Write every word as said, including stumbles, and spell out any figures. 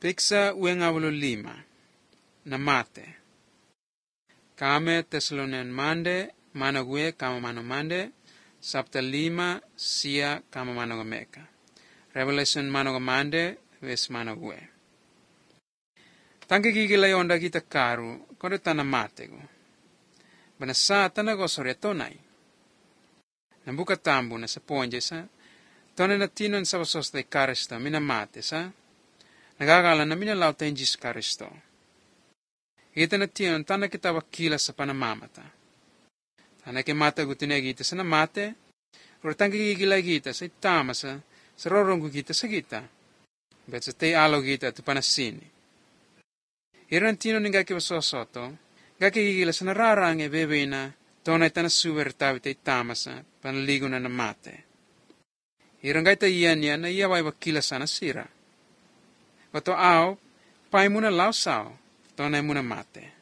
Peksa uengavolo lima. Na mate. Kame Tesalonian mande, manague kama mano mande, sabta lima, sia kama mano meka. Revelation mano mande, ves manague. Tanke gigilay onda kita karu, kore tana matego. Bana sa tana gosore tonai. Nambuka tambu na sa ponje sa, tone na tinon sa wasos de Karisto, mina mate sa, nagagala na mina lauta in Jis Karisto. Ita na tiyon, tana kita wakila sa panamamata. Tana ke mata gutine kita sa namate, or tangke gigilay kita sa itama sa, sa roronggu kita sa kita. Bet sa te alo kita tu panasini. Iran tinon nga kiwasosoto, nga kigigila sa nararang e bebe na, tona itana suwer tawi te itama sa, panaligo na namate. Iran nga ita iyan yan na iyaway wakila sa nasira. Wato aw, pay mo na lausaw, tonay mo na mate.